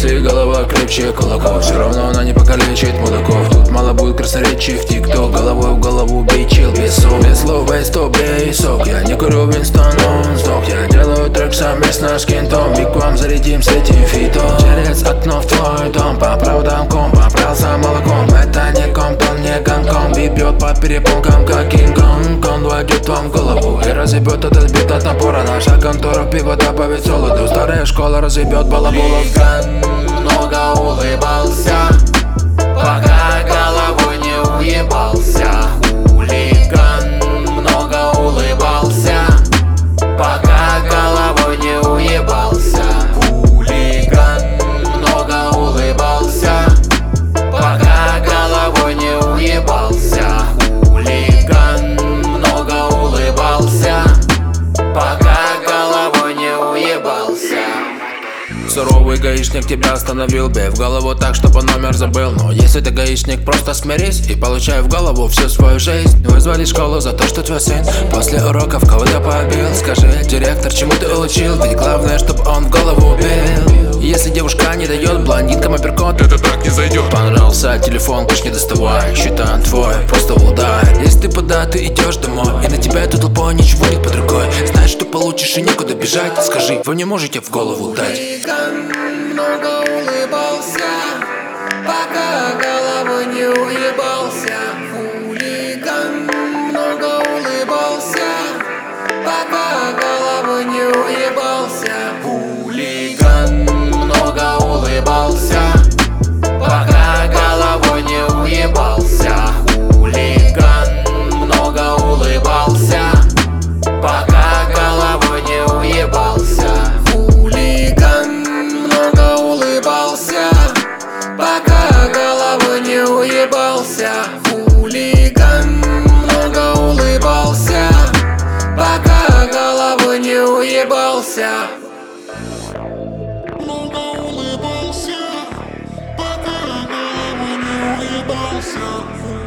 Если голова крепче кулаков, все равно она не покалечит мудаков. Тут мало будет красноречий в тикток, головой в голову бей чил без слов. Без слов, без стоп, бей сок. Я не курю Винстон, он сдох. Я делаю трек совместно с кентом, и к вам зарядим с этим фитом. Через окно в твой дом, по проводам ком, поправился молоком. Это не комптон, не гонком, бит бьет по перепонкам, как Кинг-Конг. Он войдет вам в голову и разъебет этот бит от напора. Наша контора пиво добавит солоду, старая школа разъебет балаболов. Много улыбался, пока головой не уебался. Хулиган много улыбался, пока головой не уебался. Хулиган много улыбался, пока головой не уебался. Хулиган много улыбался, пока головой не уебался. Суровый гаишник тебя остановил, бей в голову так, чтобы номер забыл. Но если ты гаишник, просто смирись и получай в голову всю свою жизнь. Вызвали школу за то, что твой сын после уроков кого-то побил. Скажи, директор, чему ты учил? Ведь главное, чтобы он в голову бил. Если девушка не дает блондинкам апперкот, это так не зайдет. Понравился телефон, ключ не доставай, счета твой, просто удай. Если ты пода, ты идешь домой, и на тебя эту толпой ничего нет под рукой. Знаешь, что получишь и некуда бежать. Скажи, вы не можете в голову дать. Хулиган много улыбался, пока головой не уебался. Хулиган много улыбался, пока головой не уебался. Хулиган много улыбался, пока головой не уебался. Хулиган много улыбался, пока головой не уебался. Хулиган много улыбался, пока головой не уебался. Хулиган много улыбался, пока головой не уебался. Много улыбался, пока головой не уебался.